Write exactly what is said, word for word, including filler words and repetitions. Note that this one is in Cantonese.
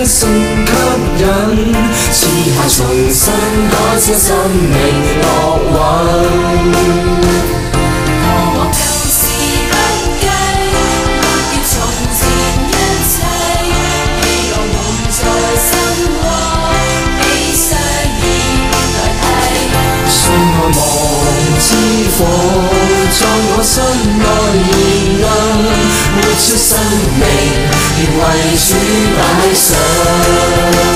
性吸引，賜下重新改寫生命樂韻。 和舊時不計，抹掉從前一切，希望夢在身窩，悲傷已代替。 相愛望之火，在我心內燃亮，活出生命，願為主擺上。